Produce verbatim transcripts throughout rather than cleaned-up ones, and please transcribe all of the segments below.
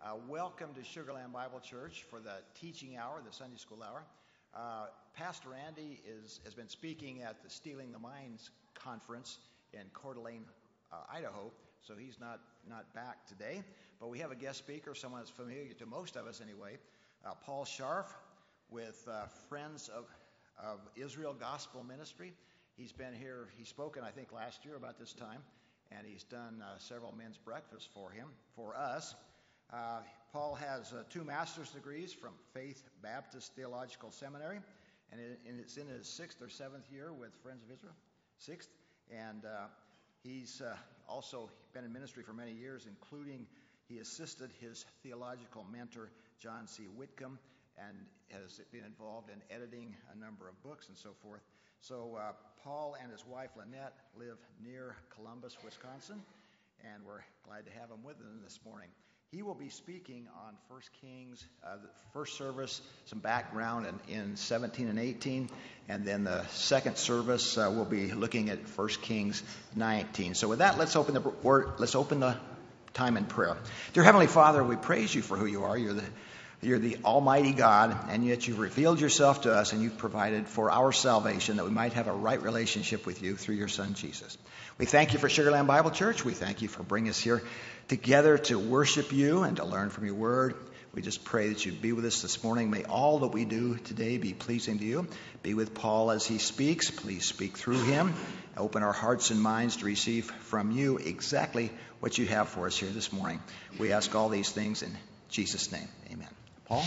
Uh, welcome to Sugar Land Bible Church for the teaching hour, the Sunday school hour. Uh, Pastor Andy is, has been speaking at the Stealing the Minds conference in Coeur d'Alene, uh, Idaho, so he's not, not back today. But we have a guest speaker, someone that's familiar to most of us anyway, uh, Paul Scharf with uh, Friends of, of Israel Gospel Ministry. He's been here, he's spoken I think last year about this time, and he's done uh, several men's breakfasts for him, for us. Uh, Paul has uh, two master's degrees from Faith Baptist Theological Seminary, and, it, and it's in his sixth or seventh year with Friends of Israel, sixth, and uh, he's uh, also been in ministry for many years, including he assisted his theological mentor, John C. Whitcomb, and has been involved in editing a number of books and so forth. So uh, Paul and his wife, Lynette, live near Columbus, Wisconsin, and we're glad to have him with us this morning. He will be speaking on First Kings, uh, the first service, some background in, in seventeen and eighteen, and then the second service uh, we'll be looking at First Kings nineteen. So with that, let's open the word. Let's open the time in prayer. Dear Heavenly Father, we praise you for who you are. You're the You're the Almighty God, and yet you've revealed yourself to us, and you've provided for our salvation that we might have a right relationship with you through your Son, Jesus. We thank you for Sugar Land Bible Church. We thank you for bringing us here together to worship you and to learn from your word. We just pray that you'd be with us this morning. May all that we do today be pleasing to you. Be with Paul as he speaks. Please speak through him. Open our hearts and minds to receive from you exactly what you have for us here this morning. We ask all these things in Jesus' name. Amen. Paul?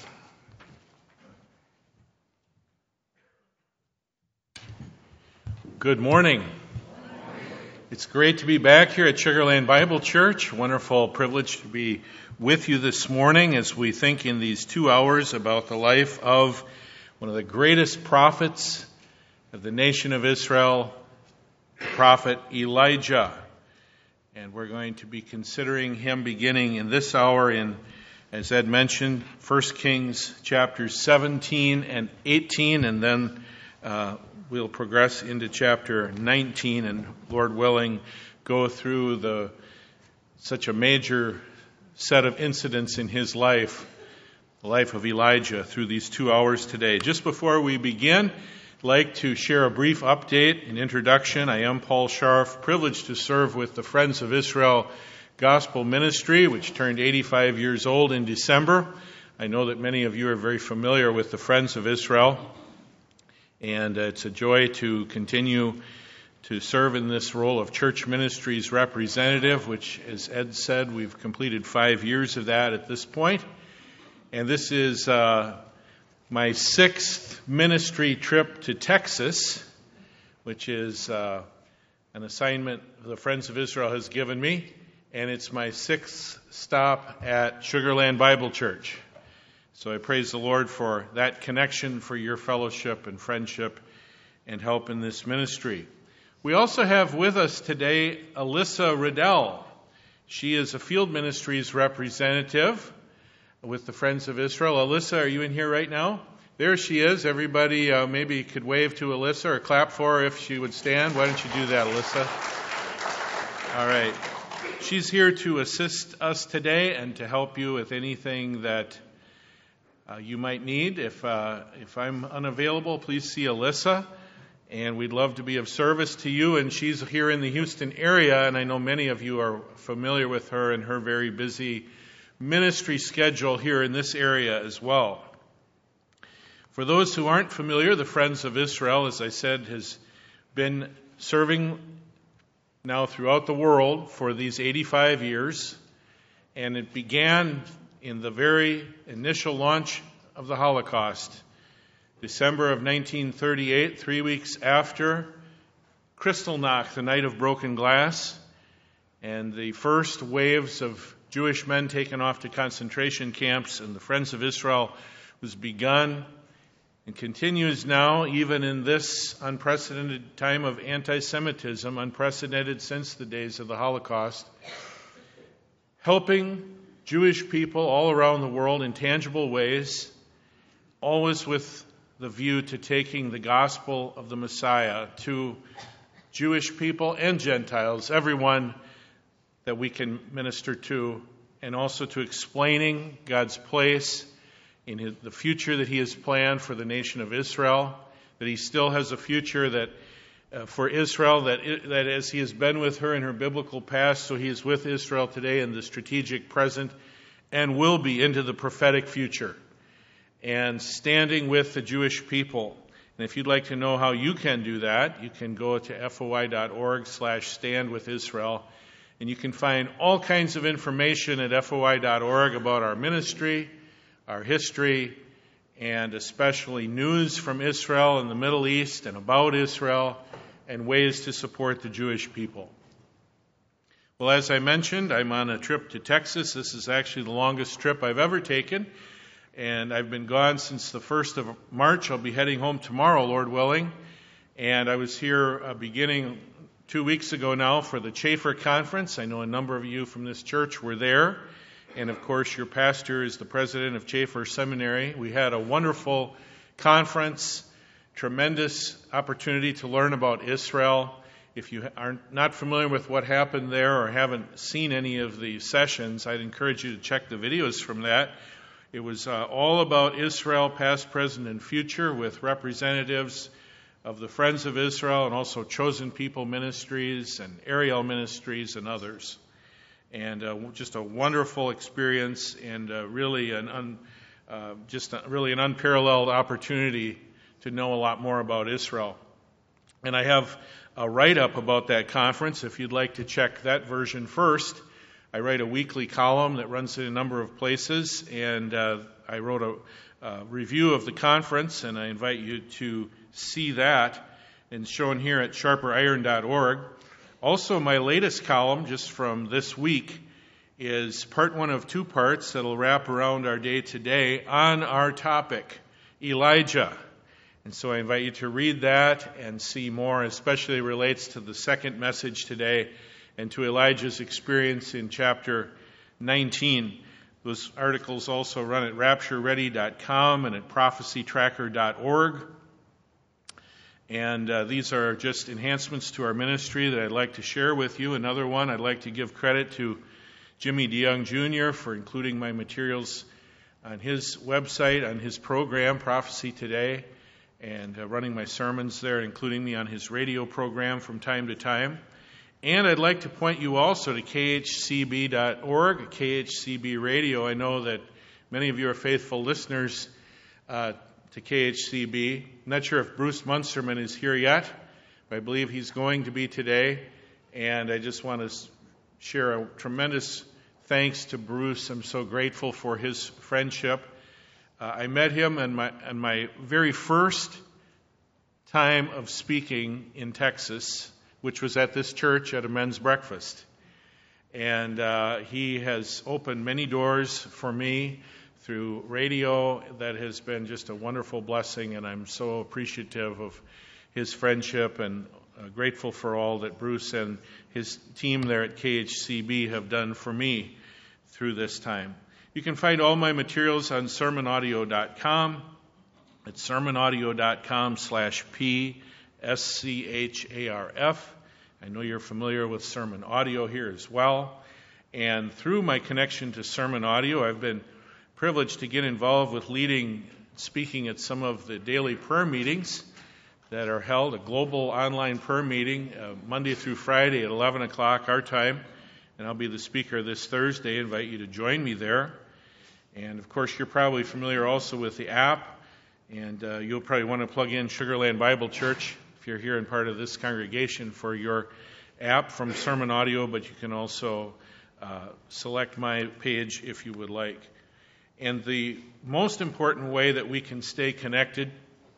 Good morning. It's great to be back here at Sugar Land Bible Church. Wonderful privilege to be with you this morning as we think in these two hours about the life of one of the greatest prophets of the nation of Israel, the prophet Elijah. And we're going to be considering him beginning in this hour in, as Ed mentioned, First Kings chapters seventeen and eighteen, and then uh, we'll progress into chapter nineteen, and Lord willing, go through the such a major set of incidents in his life, the life of Elijah, through these two hours today. Just before we begin, I'd like to share a brief update, an introduction. I am Paul Scharf, privileged to serve with the Friends of Israel Gospel Ministry, which turned eighty-five years old in December. I know that many of you are very familiar with the Friends of Israel, and it's a joy to continue to serve in this role of church ministries representative, which, as Ed said, we've completed five years of that at this point. And this is uh, my sixth ministry trip to Texas, which is uh, an assignment the Friends of Israel has given me. And it's my sixth stop at Sugar Land Bible Church. So I praise the Lord for that connection, for your fellowship and friendship and help in this ministry. We also have with us today Alyssa Riddell. She is a field ministries representative with the Friends of Israel. Alyssa, are you in here right now? There she is. Everybody uh, maybe could wave to Alyssa or clap for her if she would stand. Why don't you do that, Alyssa? All right. She's here to assist us today and to help you with anything that uh, you might need. If uh, if I'm unavailable, please see Alyssa, and we'd love to be of service to you. And she's here in the Houston area, and I know many of you are familiar with her and her very busy ministry schedule here in this area as well. For those who aren't familiar, the Friends of Israel, as I said, has been serving now throughout the world for these eighty-five years, and it began in the very initial launch of the Holocaust, December of nineteen thirty-eight, three weeks after Kristallnacht, the night of broken glass, and the first waves of Jewish men taken off to concentration camps, and the Friends of Israel was begun and continues now, even in this unprecedented time of anti-Semitism, unprecedented since the days of the Holocaust, helping Jewish people all around the world in tangible ways, always with the view to taking the gospel of the Messiah to Jewish people and Gentiles, everyone that we can minister to and also to explaining God's place in his, the future that he has planned for the nation of Israel, that he still has a future that uh, for Israel, that, it, that as he has been with her in her biblical past, so he is with Israel today in the strategic present and will be into the prophetic future, and standing with the Jewish people. And if you'd like to know how you can do that, you can go to foi.org slash stand with Israel, and you can find all kinds of information at foi dot org about our ministry, our history, and especially news from Israel and the Middle East and about Israel, and ways to support the Jewish people. Well, as I mentioned, I'm on a trip to Texas. This is actually the longest trip I've ever taken, and I've been gone since the first of March. I'll be heading home tomorrow, Lord willing, and I was here uh, beginning two weeks ago now for the Chafer Conference. I know a number of you from this church were there. And, of course, your pastor is the president of Chafer Seminary. We had a wonderful conference, tremendous opportunity to learn about Israel. If you are not familiar with what happened there or haven't seen any of the sessions, I'd encourage you to check the videos from that. It was uh, all about Israel, past, present, and future, with representatives of the Friends of Israel and also Chosen People Ministries and Ariel Ministries and others. And uh, just a wonderful experience, and uh, really an un, uh, just a, really an unparalleled opportunity to know a lot more about Israel. And I have a write-up about that conference. If you'd like to check that version first, I write a weekly column that runs in a number of places, and uh, I wrote a, a review of the conference, and I invite you to see that. And shown here at sharper iron dot org. Also, my latest column, just from this week, is part one of two parts that'll wrap around our day today on our topic, Elijah. And so I invite you to read that and see more, especially relates to the second message today and to Elijah's experience in chapter nineteen. Those articles also run at rapture ready dot com and at prophecy tracker dot org. And uh, these are just enhancements to our ministry that I'd like to share with you. Another one, I'd like to give credit to Jimmy DeYoung Junior for including my materials on his website, on his program, Prophecy Today, and uh, running my sermons there, including me on his radio program from time to time. And I'd like to point you also to K H C B dot org, K H C B Radio. I know that many of you are faithful listeners uh, to K H C B. I'm not sure if Bruce Munsterman is here yet, but I believe he's going to be today. And I just want to share a tremendous thanks to Bruce. I'm so grateful for his friendship. Uh, I met him on my, on my very first time of speaking in Texas, which was at this church at a men's breakfast. And uh, he has opened many doors for me through radio. That has been just a wonderful blessing, and I'm so appreciative of his friendship and uh, grateful for all that Bruce and his team there at K H C B have done for me through this time. You can find all my materials on sermon audio dot com. It's sermon audio dot com slash P S C H A R F. I know you're familiar with Sermon Audio here as well. And through my connection to Sermon Audio, I've been privileged to get involved with leading, speaking at some of the daily prayer meetings that are held, a global online prayer meeting, uh, Monday through Friday at eleven o'clock our time. And I'll be the speaker this Thursday. I invite you to join me there. And, of course, you're probably familiar also with the app. And uh, you'll probably want to plug in Sugar Land Bible Church if you're here in part of this congregation for your app from Sermon Audio, but you can also uh, select my page if you would like. And the most important way that we can stay connected,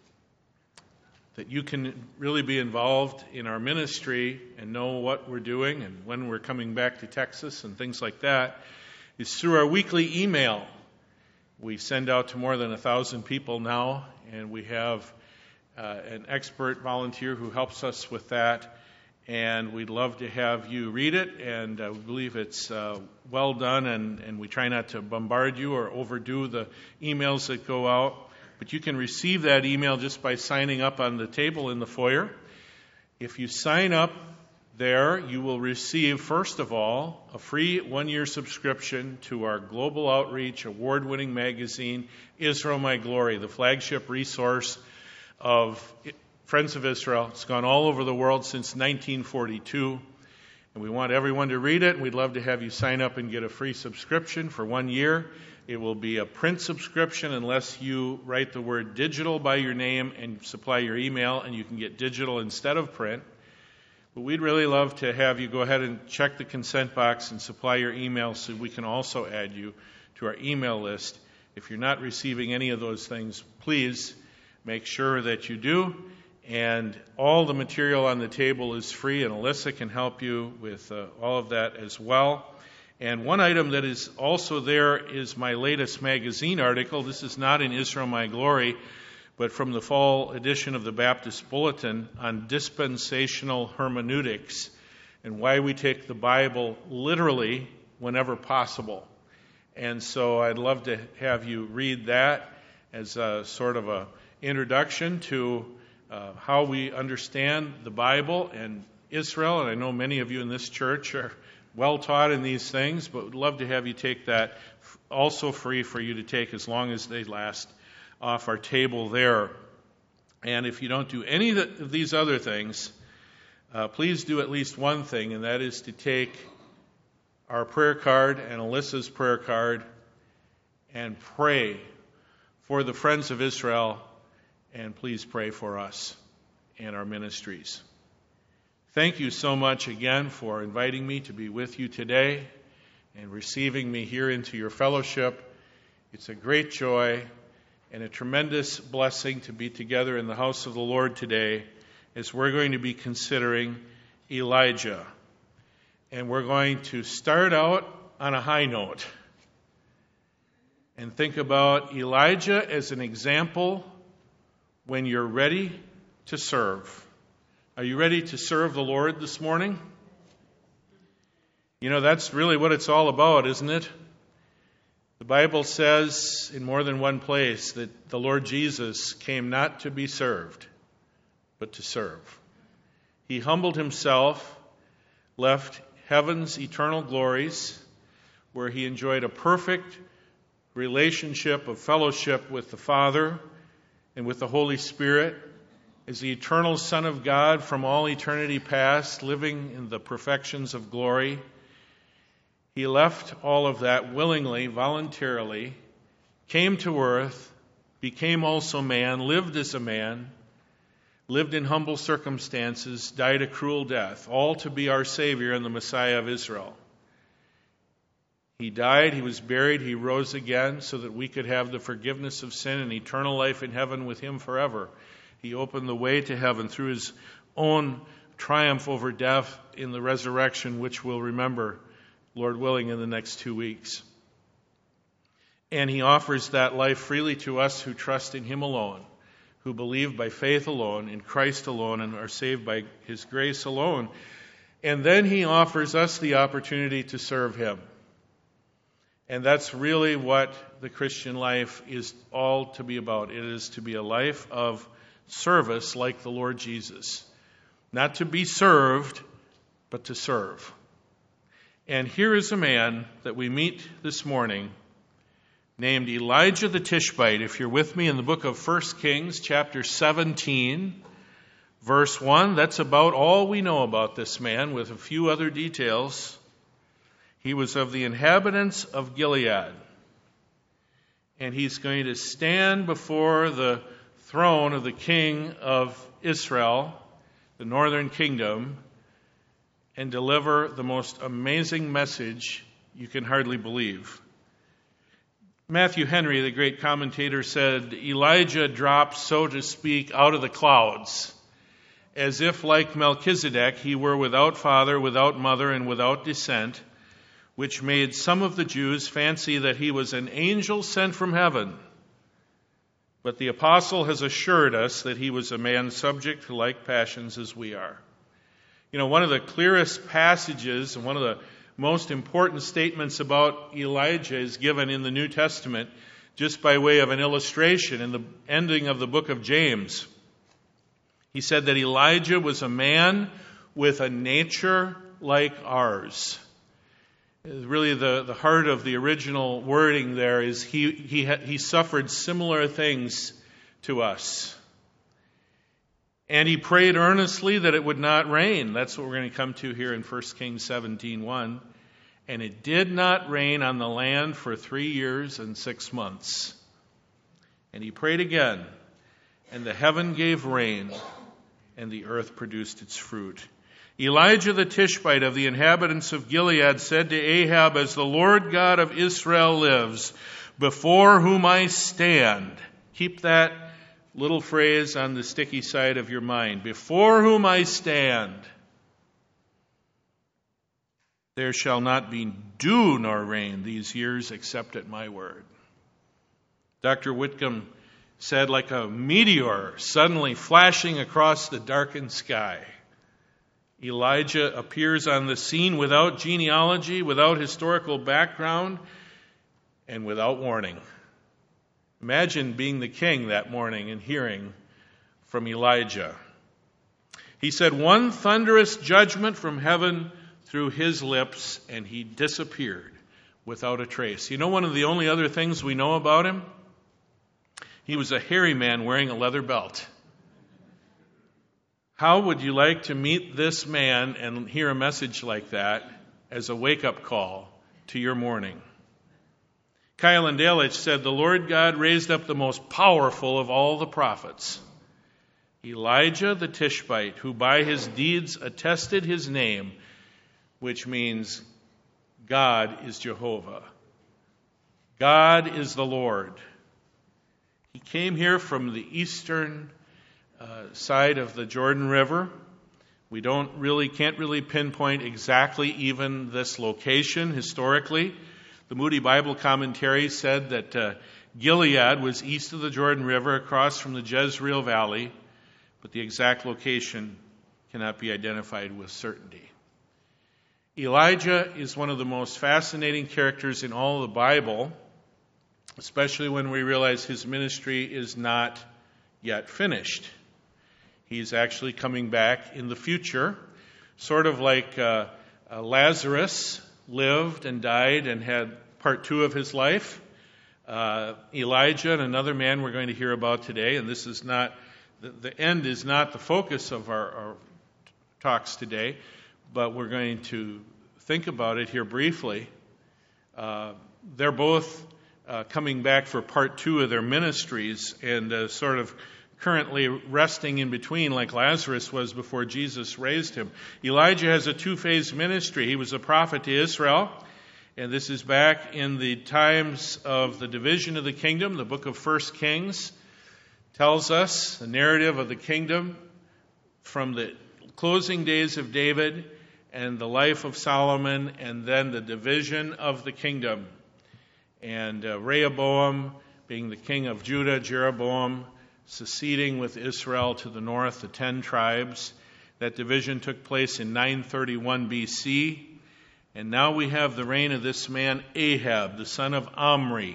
that you can really be involved in our ministry and know what we're doing and when we're coming back to Texas and things like that, is through our weekly email. We send out to more than a thousand people now, and we have uh, an expert volunteer who helps us with that. And we'd love to have you read it, and uh, we believe it's uh, well done, and, and we try not to bombard you or overdo the emails that go out. But you can receive that email just by signing up on the table in the foyer. If you sign up there you will receive, first of all, a free one-year subscription to our global outreach, award-winning magazine, Israel My Glory, the flagship resource of Friends of Israel. It's gone all over the world since nineteen forty-two, and we want everyone to read it, and we'd love to have you sign up and get a free subscription for one year. It will be a print subscription unless you write the word digital by your name and supply your email, and you can get digital instead of print. But we'd really love to have you go ahead and check the consent box and supply your email so we can also add you to our email list. If you're not receiving any of those things, please make sure that you do. And all the material on the table is free, and Alyssa can help you with uh, all of that as well. And one item that is also there is my latest magazine article. This is not in Israel My Glory, but from the fall edition of the Baptist Bulletin on dispensational hermeneutics and why we take the Bible literally whenever possible. And so I'd love to have you read that as a sort of an introduction to uh, how we understand the Bible and Israel. And I know many of you in this church are well taught in these things, but would love to have you take that, also free for you to take as long as they last, off our table there. And if you don't do any of these other things, uh, please do at least one thing, and that is to take our prayer card and Alyssa's prayer card and pray for the Friends of Israel, and please pray for us and our ministries. Thank you so much again for inviting me to be with you today and receiving me here into your fellowship. It's a great joy and a tremendous blessing to be together in the house of the Lord today as we're going to be considering Elijah. And we're going to start out on a high note and think about Elijah as an example when you're ready to serve. Are you ready to serve the Lord this morning? You know, that's really what it's all about, isn't it? The Bible says in more than one place that the Lord Jesus came not to be served, but to serve. He humbled himself, left heaven's eternal glories, where he enjoyed a perfect relationship of fellowship with the Father and with the Holy Spirit, as the eternal Son of God from all eternity past, living in the perfections of glory. He left all of that willingly, voluntarily, came to earth, became also man, lived as a man, lived in humble circumstances, died a cruel death, all to be our Savior and the Messiah of Israel. He died, he was buried, he rose again so that we could have the forgiveness of sin and eternal life in heaven with him forever. He opened the way to heaven through his own triumph over death in the resurrection, which we'll remember, Lord willing, in the next two weeks. And he offers that life freely to us who trust in him alone, who believe by faith alone, in Christ alone, and are saved by his grace alone. And then he offers us the opportunity to serve him. And that's really what the Christian life is all to be about. It is to be a life of service like the Lord Jesus. Not to be served, but to serve. And here is a man that we meet this morning named Elijah the Tishbite. If you're with me in the book of First Kings, chapter seventeen, verse one, that's about all we know about this man, with a few other details. He was of the inhabitants of Gilead. And he's going to stand before the throne of the king of Israel, the northern kingdom, and deliver the most amazing message you can hardly believe. Matthew Henry, the great commentator, said, Elijah dropped, so to speak, out of the clouds, as if, like Melchizedek, he were without father, without mother, and without descent, which made some of the Jews fancy that he was an angel sent from heaven. But the apostle has assured us that he was a man subject to like passions as we are. You know, one of the clearest passages and one of the most important statements about Elijah is given in the New Testament just by way of an illustration in the ending of the book of James. He said that Elijah was a man with a nature like ours. Really, the, the heart of the original wording there is he, he, he suffered similar things to us. And he prayed earnestly that it would not rain. That's what we're going to come to here in First Kings seventeen one. And it did not rain on the land for three years and six months. And he prayed again, and the heaven gave rain, and the earth produced its fruit. Elijah the Tishbite of the inhabitants of Gilead said to Ahab, "As the Lord God of Israel lives, before whom I stand," keep that little phrase on the sticky side of your mind, "before whom I stand, there shall not be dew nor rain these years except at my word." Doctor Whitcomb said, like a meteor suddenly flashing across the darkened sky, Elijah appears on the scene without genealogy, without historical background, and without warning. Imagine being the king that morning and hearing from Elijah. He said one thunderous judgment from heaven through his lips, and he disappeared without a trace. You know one of the only other things we know about him? He was a hairy man wearing a leather belt. How would you like to meet this man and hear a message like that as a wake-up call to your morning? Kyle and Dalich said, "The Lord God raised up the most powerful of all the prophets, Elijah the Tishbite, who by his deeds attested his name," which means God is Jehovah. God is the Lord. He came here from the eastern uh, side of the Jordan River. We don't really, can't really pinpoint exactly even this location historically. The Moody Bible Commentary said that uh, Gilead was east of the Jordan River, across from the Jezreel Valley, but the exact location cannot be identified with certainty. Elijah is one of the most fascinating characters in all of the Bible, especially when we realize his ministry is not yet finished. He's actually coming back in the future, sort of like uh, uh, Lazarus lived and died and had part two of his life. Uh, Elijah and another man we're going to hear about today, and this is not, the, the end is not the focus of our, our talks today, but we're going to think about it here briefly. Uh, they're both uh, coming back for part two of their ministries and uh, sort of currently resting in between like Lazarus was before Jesus raised him. Elijah has a two-phase ministry. He was a prophet to Israel, and this is back in the times of the division of the kingdom. The book of First Kings tells us the narrative of the kingdom from the closing days of David and the life of Solomon, and then the division of the kingdom. And uh, Rehoboam being the king of Judah, Jeroboam seceding with Israel to the north, the ten tribes. That division took place in nine thirty-one B C. And now we have the reign of this man Ahab, the son of Omri.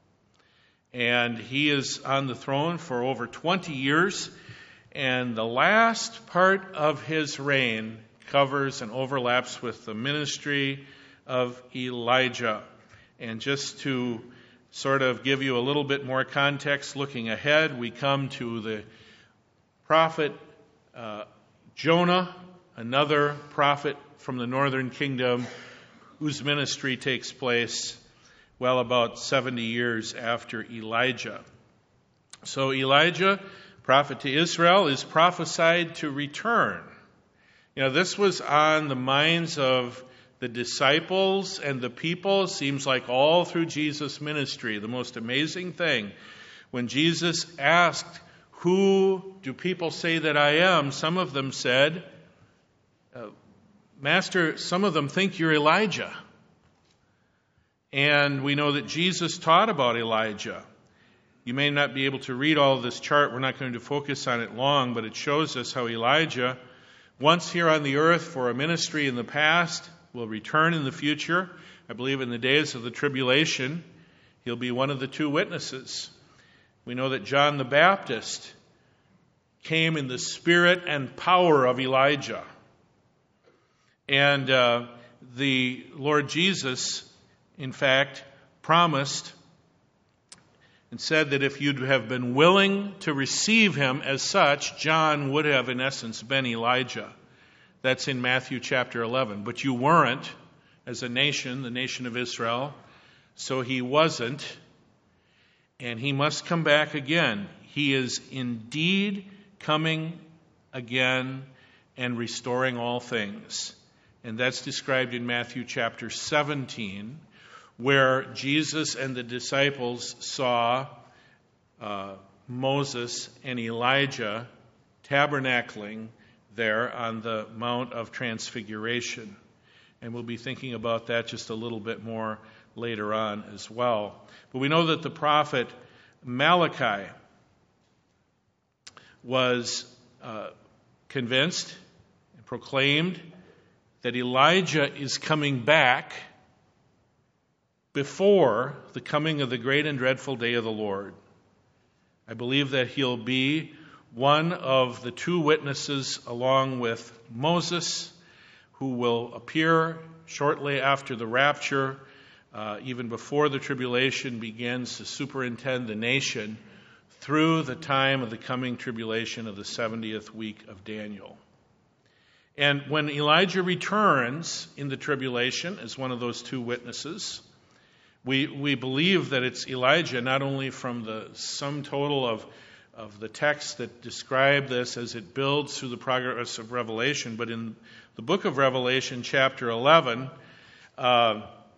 And he is on the throne for over twenty years. And the last part of his reign covers and overlaps with the ministry of Elijah. And just to sort of give you a little bit more context looking ahead, we come to the prophet uh, Jonah, another prophet from the northern kingdom, whose ministry takes place well about seventy years after Elijah. So Elijah, prophet to Israel, is prophesied to return. You know, this was on the minds of the disciples and the people, seems like all through Jesus' ministry. The most amazing thing, when Jesus asked, "Who do people say that I am?" some of them said, uh, "Master, some of them think you're Elijah." And we know that Jesus taught about Elijah. You may not be able to read all of this chart. We're not going to focus on it long, but it shows us how Elijah, once here on the earth for a ministry in the past, will return in the future. I believe in the days of the tribulation, he'll be one of the two witnesses. We know that John the Baptist came in the spirit and power of Elijah. And uh, the Lord Jesus, in fact, promised and said that if you'd have been willing to receive him as such, John would have, in essence, been Elijah. That's in Matthew chapter eleven. But you weren't, as a nation, the nation of Israel, so he wasn't, and he must come back again. He is indeed coming again and restoring all things. And that's described in Matthew chapter seventeen, where Jesus and the disciples saw uh, Moses and Elijah tabernacling there on the Mount of Transfiguration. And we'll be thinking about that just a little bit more later on as well. But we know that the prophet Malachi was uh, convinced and proclaimed that Elijah is coming back before the coming of the great and dreadful day of the Lord. I believe that he'll be one of the two witnesses along with Moses who will appear shortly after the rapture, uh, even before the tribulation begins, to superintend the nation through the time of the coming tribulation of the seventieth week of Daniel. And when Elijah returns in the tribulation as one of those two witnesses, we we believe that it's Elijah, not only from the sum total of, of the texts that describe this as it builds through the progress of Revelation, but in the book of Revelation, chapter eleven, uh,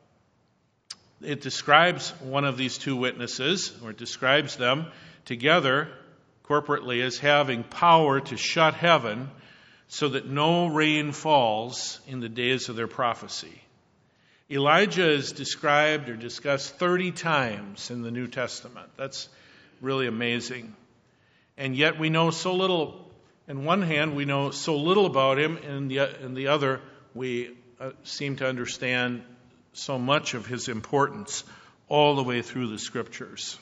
it describes one of these two witnesses, or it describes them together corporately as having power to shut heaven so that no rain falls in the days of their prophecy. Elijah is described or discussed thirty times in the New Testament. That's really amazing. And yet we know so little. On one hand, we know so little about him, and the, and the other, we uh, seem to understand so much of his importance all the way through the Scriptures.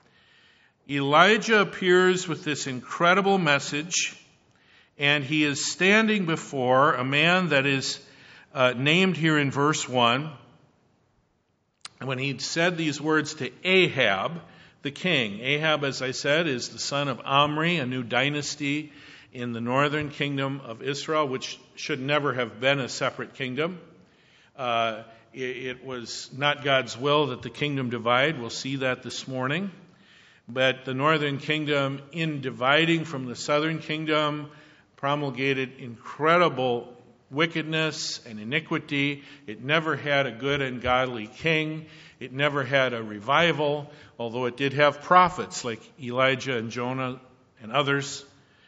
Elijah appears with this incredible message, and he is standing before a man that is uh, named here in verse one. When he said these words to Ahab, the king. Ahab, as I said, is the son of Omri, a new dynasty in the northern kingdom of Israel, which should never have been a separate kingdom. Uh, it, it was not God's will that the kingdom divide. We'll see that this morning. But the northern kingdom, in dividing from the southern kingdom, promulgated incredible wickedness and iniquity. It never had a good and godly king. It never had a revival, although it did have prophets like Elijah and Jonah and others.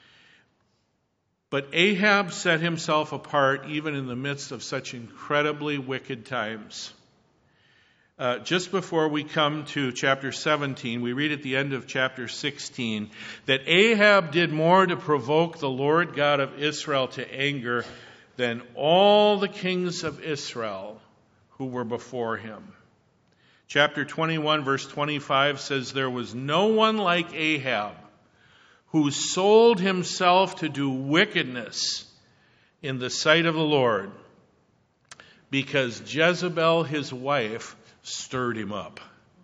But Ahab set himself apart even in the midst of such incredibly wicked times. Uh, just before we come to chapter seventeen, we read at the end of chapter sixteen that Ahab did more to provoke the Lord God of Israel to anger than all the kings of Israel who were before him. Chapter twenty-one, verse twenty-five says, "There was no one like Ahab, who sold himself to do wickedness in the sight of the Lord, because Jezebel, his wife, stirred him up."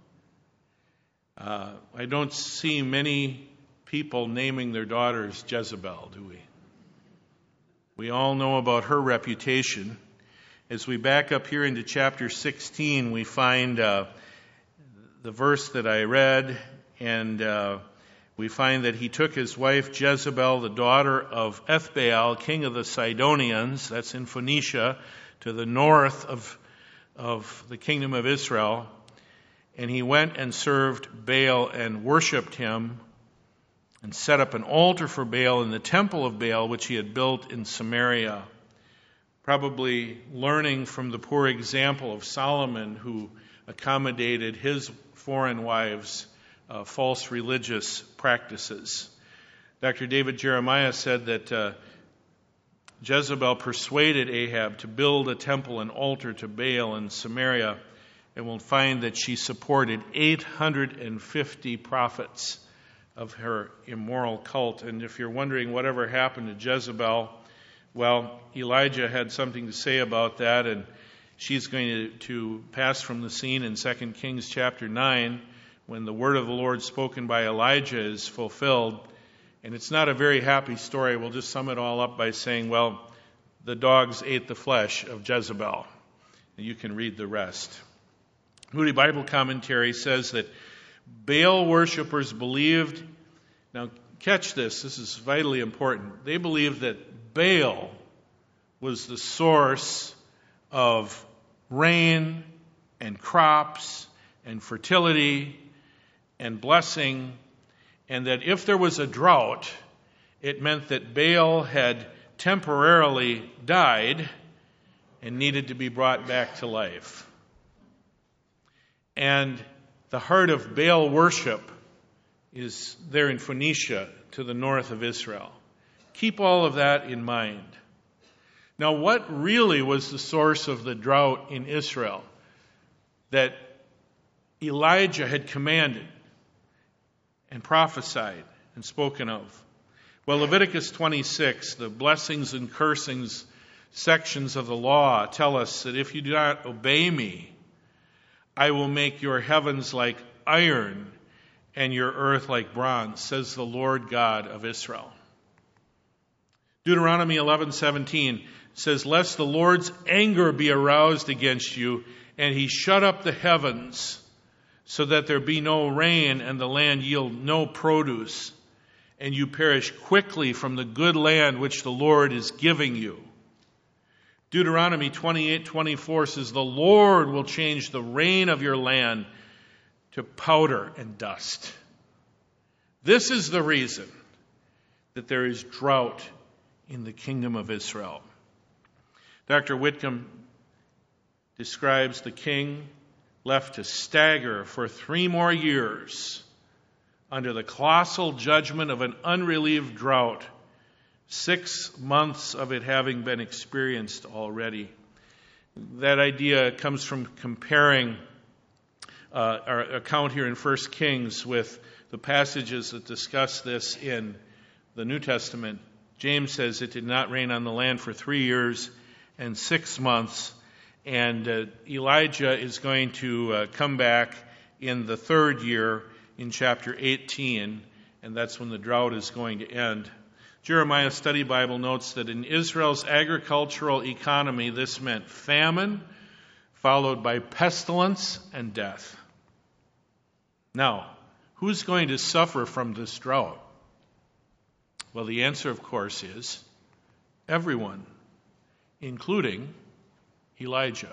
Uh, I don't see many people naming their daughters Jezebel, do we? We all know about her reputation. As we back up here into chapter sixteen, we find uh, the verse that I read, and uh, we find that he took his wife Jezebel, the daughter of Ethbaal, king of the Sidonians, that's in Phoenicia, to the north of, of the kingdom of Israel, and he went and served Baal and worshipped him, and set up an altar for Baal in the temple of Baal, which he had built in Samaria, probably learning from the poor example of Solomon, who accommodated his foreign wives' uh, false religious practices. Doctor David Jeremiah said that uh, Jezebel persuaded Ahab to build a temple and altar to Baal in Samaria, and we'll find that she supported eight hundred fifty prophets of her immoral cult. And if you're wondering whatever happened to Jezebel, Well, Elijah had something to say about that, and she's going to, to pass from the scene in Second Kings chapter nine, when the word of the Lord spoken by Elijah is fulfilled. And it's not a very happy story. We'll just sum it all up by saying, well, the dogs ate the flesh of Jezebel. And you can read the rest. Moody Bible Commentary says that Baal worshipers believed, now catch this, this is vitally important. They believed that Baal was the source of rain and crops and fertility and blessing, and that if there was a drought, it meant that Baal had temporarily died and needed to be brought back to life. And the heart of Baal worship is there in Phoenicia to the north of Israel. Keep all of that in mind. Now, what really was the source of the drought in Israel that Elijah had commanded and prophesied and spoken of? Well, Leviticus twenty-six, the blessings and cursings sections of the law, tell us that if you do not obey me, I will make your heavens like iron and your earth like bronze, says the Lord God of Israel. Deuteronomy eleven seventeen says, lest the Lord's anger be aroused against you, and he shut up the heavens, so that there be no rain, and the land yield no produce, and you perish quickly from the good land which the Lord is giving you. Deuteronomy twenty-eight twenty-four says, the Lord will change the rain of your land to powder and dust. This is the reason that there is drought in the kingdom of Israel. Doctor Whitcomb describes the king left to stagger for three more years under the colossal judgment of an unrelieved drought, six months of it having been experienced already. That idea comes from comparing uh, our account here in First Kings with the passages that discuss this in the New Testament. James says it did not rain on the land for three years and six months, and uh, Elijah is going to uh, come back in the third year in chapter eighteen, and that's when the drought is going to end. Jeremiah Study Bible notes that in Israel's agricultural economy, this meant famine, followed by pestilence and death. Now, who's going to suffer from this drought? Well, the answer, of course, is everyone, including Elijah.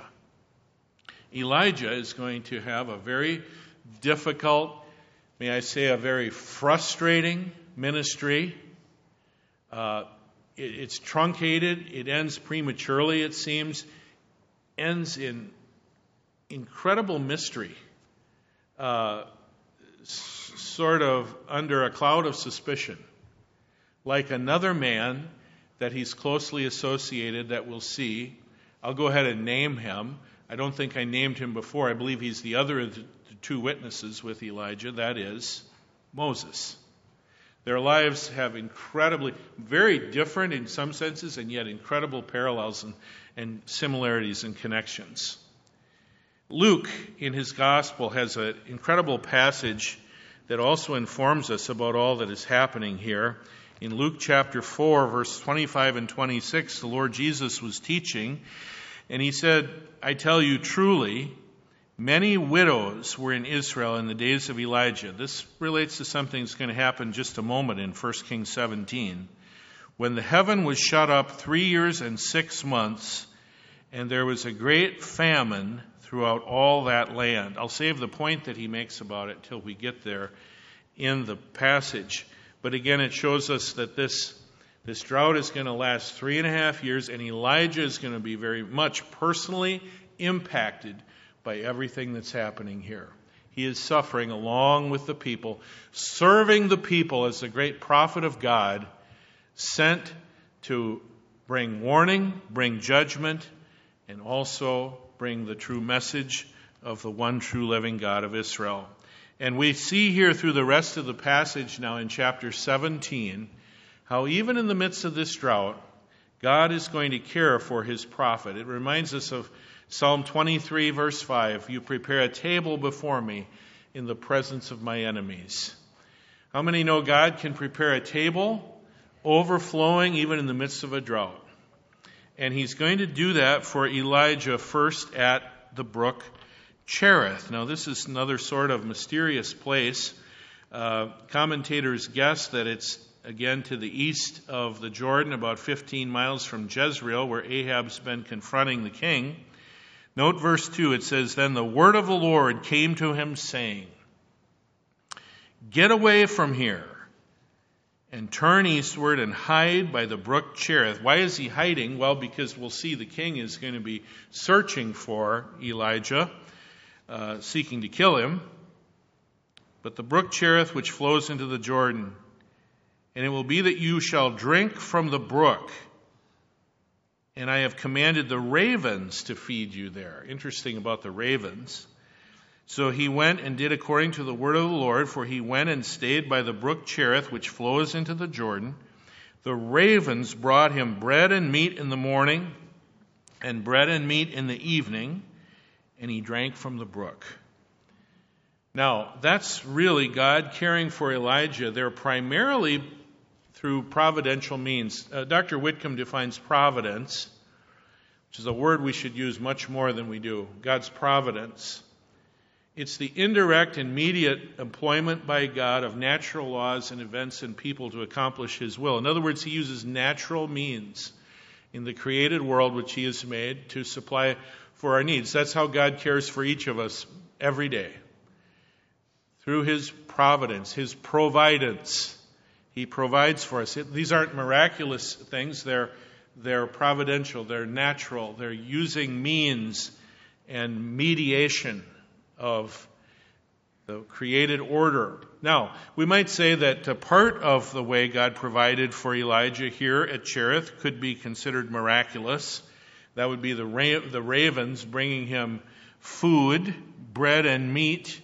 Elijah is going to have a very difficult, may I say, a very frustrating ministry. Uh, it, it's truncated. It ends prematurely, it seems. Ends in incredible mystery. Uh, s- sort of under a cloud of suspicion. Like another man that he's closely associated that we'll see. I'll go ahead and name him. I don't think I named him before. I believe he's the other of the two witnesses with Elijah. That is Moses. Their lives have incredibly, very different in some senses, and yet incredible parallels and, and similarities and connections. Luke, in his gospel, has an incredible passage that also informs us about all that is happening here. In Luke chapter four, verse twenty-five and twenty-six, the Lord Jesus was teaching, and he said, I tell you truly, many widows were in Israel in the days of Elijah. This relates to something that's going to happen just a moment in First Kings seventeen. When the heaven was shut up three years and six months, and there was a great famine throughout all that land. I'll save the point that he makes about it till we get there in the passage. But again, it shows us that this, this drought is going to last three and a half years, and Elijah is going to be very much personally impacted by everything that's happening here. He is suffering along with the people, serving the people as the great prophet of God, sent to bring warning, bring judgment, and also bring the true message of the one true living God of Israel. And we see here through the rest of the passage now in chapter seventeen, how even in the midst of this drought, God is going to care for his prophet. It reminds us of Psalm twenty-three, verse five. You prepare a table before me in the presence of my enemies. How many know God can prepare a table overflowing even in the midst of a drought? And he's going to do that for Elijah first at the brook Cherith. Now, this is another sort of mysterious place. Uh, commentators guess that it's, again, to the east of the Jordan, about fifteen miles from Jezreel, where Ahab's been confronting the king. Note verse two, it says, Then the word of the Lord came to him, saying, Get away from here, and turn eastward and hide by the brook Cherith. Why is he hiding? Well, because we'll see the king is going to be searching for Elijah, uh, seeking to kill him. But the brook Cherith, which flows into the Jordan, and it will be that you shall drink from the brook, and I have commanded the ravens to feed you there. Interesting about the ravens. So he went and did according to the word of the Lord, for he went and stayed by the brook Cherith, which flows into the Jordan. The ravens brought him bread and meat in the morning, and bread and meat in the evening, and he drank from the brook. Now, that's really God caring for Elijah. They're primarily through providential means. Uh, Doctor Whitcomb defines providence, which is a word we should use much more than we do. God's providence. It's the indirect, immediate employment by God of natural laws and events and people to accomplish his will. In other words, he uses natural means in the created world which he has made to supply for our needs. That's how God cares for each of us every day. Through his providence, his providence. He provides for us. These aren't miraculous things. They're, they're providential. They're natural. They're using means and mediation of the created order. Now, we might say that a part of the way God provided for Elijah here at Cherith could be considered miraculous. That would be the, ra- the ravens bringing him food, bread and meat,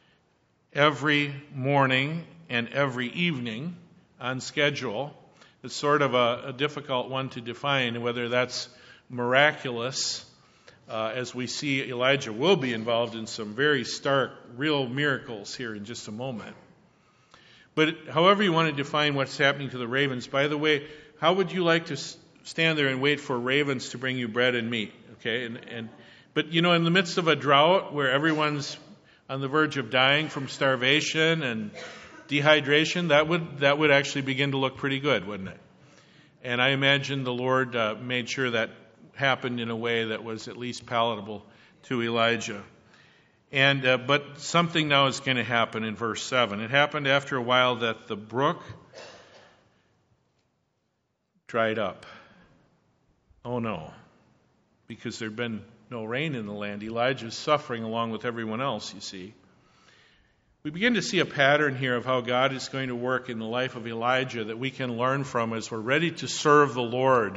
every morning and every evening on schedule. It's sort of a, a difficult one to define, whether that's miraculous, uh, as we see Elijah will be involved in some very stark, real miracles here in just a moment. But however you want to define what's happening to the ravens, by the way, how would you like to stand there and wait for ravens to bring you bread and meat? Okay, and, and but you know, in the midst of a drought where everyone's on the verge of dying from starvation and dehydration, that would that would actually begin to look pretty good, wouldn't it? And I imagine the Lord uh, made sure that happened in a way that was at least palatable to Elijah. And uh, but something now is going to happen in verse seven. It happened after a while that the brook dried up. Oh no, because there'd been no rain in the land. Elijah's suffering along with everyone else, you see. We begin to see a pattern here of how God is going to work in the life of Elijah that we can learn from as we're ready to serve the Lord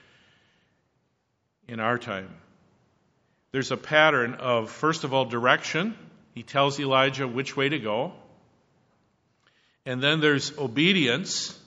in our time. There's a pattern of, first of all, direction. He tells Elijah which way to go. And then there's obedience.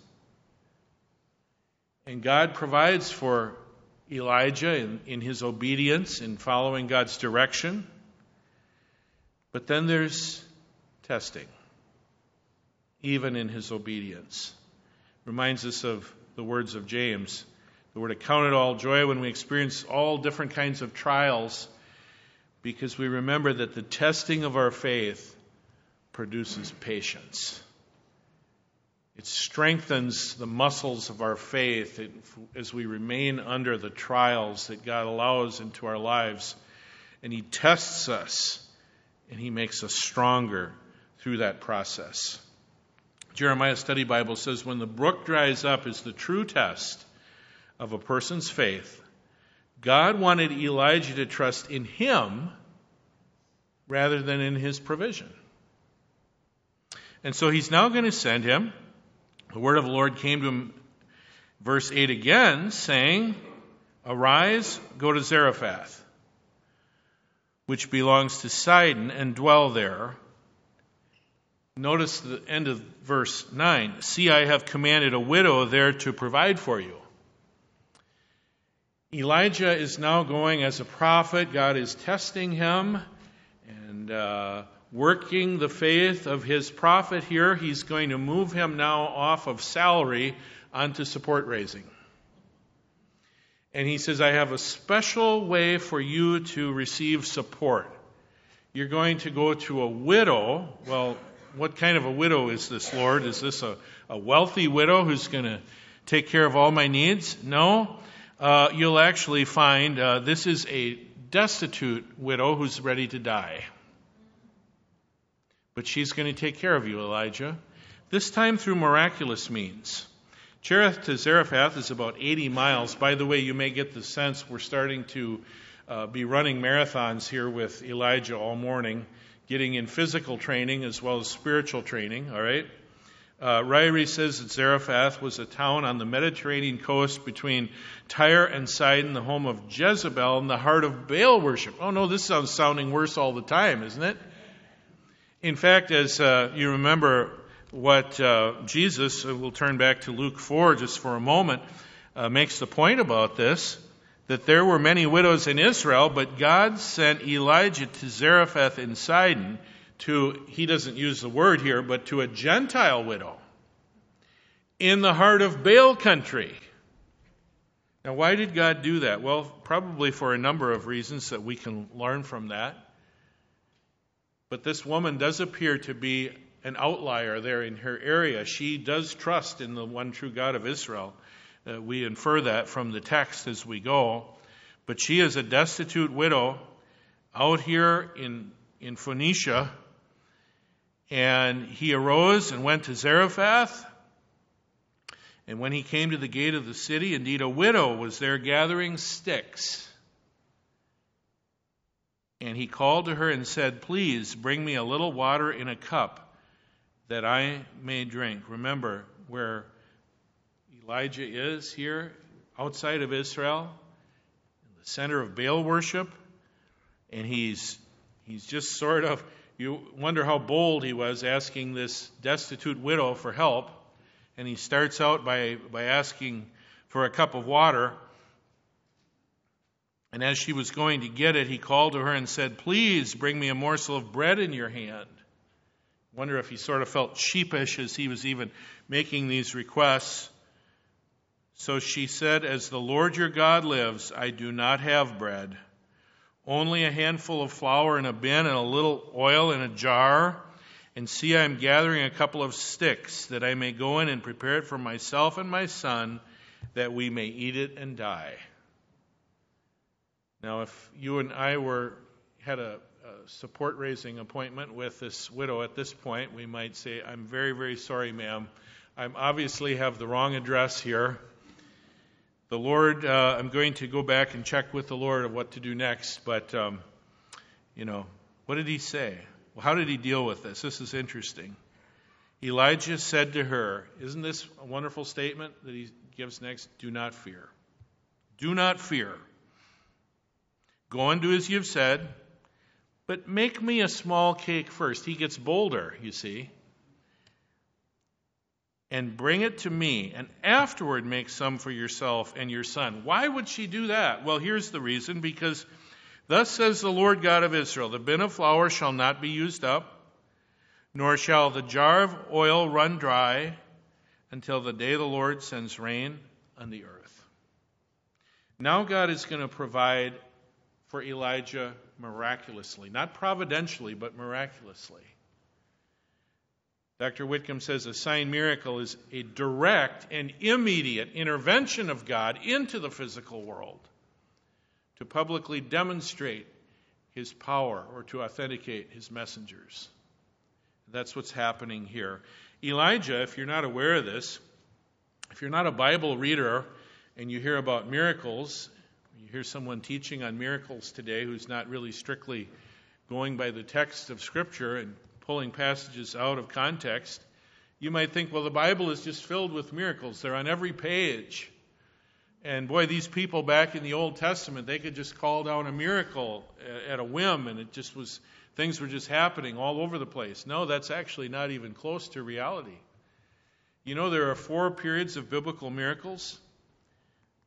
And God provides for Elijah in, in his obedience, in following God's direction. But then there's testing, even in his obedience. Reminds us of the words of James. The word, count it all joy when we experience all different kinds of trials, because we remember that the testing of our faith produces patience. It strengthens the muscles of our faith as we remain under the trials that God allows into our lives. And he tests us, and he makes us stronger through that process. Jeremiah Study Bible says, when the brook dries up is the true test of a person's faith. God wanted Elijah to trust in him rather than in his provision. And so he's now going to send him. The word of the Lord came to him, verse eight again, saying, arise, go to Zarephath, which belongs to Sidon, and dwell there. Notice the end of verse nine. See, I have commanded a widow there to provide for you. Elijah is now going as a prophet. God is testing him and uh, working the faith of his prophet here. He's going to move him now off of salary onto support raising. And he says, I have a special way for you to receive support. You're going to go to a widow. Well, what kind of a widow is this, Lord? Is this a, a wealthy widow who's going to take care of all my needs? No. Uh, you'll actually find uh, this is a destitute widow who's ready to die. But she's going to take care of you, Elijah. This time through miraculous means. Cherith to Zarephath is about eighty miles. By the way, you may get the sense we're starting to uh, be running marathons here with Elijah all morning, getting in physical training as well as spiritual training, all right? Uh, Ryrie says that Zarephath was a town on the Mediterranean coast between Tyre and Sidon, the home of Jezebel, and the heart of Baal worship. Oh no, this sounds sounding worse all the time, isn't it? In fact, as uh, you remember what uh, Jesus, uh, we'll turn back to Luke four just for a moment, uh, makes the point about this, that there were many widows in Israel, but God sent Elijah to Zarephath in Sidon to, he doesn't use the word here, but to a Gentile widow in the heart of Baal country. Now, why did God do that? Well, probably for a number of reasons that we can learn from that. But this woman does appear to be an outlier there in her area. She does trust in the one true God of Israel. Uh, we infer that from the text as we go. But she is a destitute widow out here in, in Phoenicia. And he arose and went to Zarephath. And when he came to the gate of the city, indeed a widow was there gathering sticks. And he called to her and said, please bring me a little water in a cup that I may drink. Remember where Elijah is here, outside of Israel, in the center of Baal worship. And he's he's just sort of, you wonder how bold he was asking this destitute widow for help. And he starts out by, by asking for a cup of water. And as she was going to get it, he called to her and said, please bring me a morsel of bread in your hand. Wonder if he sort of felt sheepish as he was even making these requests. So she said, as the Lord your God lives, I do not have bread, only a handful of flour in a bin and a little oil in a jar. And see, I am gathering a couple of sticks that I may go in and prepare it for myself and my son, that we may eat it and die. Now, if you and I were had a, a support raising appointment with this widow at this point, we might say, I'm very, very sorry, ma'am. I obviously have the wrong address here. The Lord, uh, I'm going to go back and check with the Lord of what to do next. But, um, you know, what did he say? Well, how did he deal with this? This is interesting. Elijah said to her, isn't this a wonderful statement that he gives next? Do not fear. Do not fear. Go and do as you've said, but make me a small cake first. He gets bolder, you see. And bring it to me, and afterward make some for yourself and your son. Why would she do that? Well, here's the reason. Because thus says the Lord God of Israel, the bin of flour shall not be used up, nor shall the jar of oil run dry until the day the Lord sends rain on the earth. Now God is going to provide for Elijah miraculously. Not providentially, but miraculously. Doctor Whitcomb says a sign miracle is a direct and immediate intervention of God into the physical world to publicly demonstrate his power or to authenticate his messengers. That's what's happening here. Elijah, if you're not aware of this, if you're not a Bible reader and you hear about miracles, you hear someone teaching on miracles today who's not really strictly going by the text of Scripture and pulling passages out of context, you might think, well, the Bible is just filled with miracles. They're on every page. And boy, these people back in the Old Testament, they could just call down a miracle at a whim, and it just was, things were just happening all over the place. No, that's actually not even close to reality. You know, there are four periods of biblical miracles.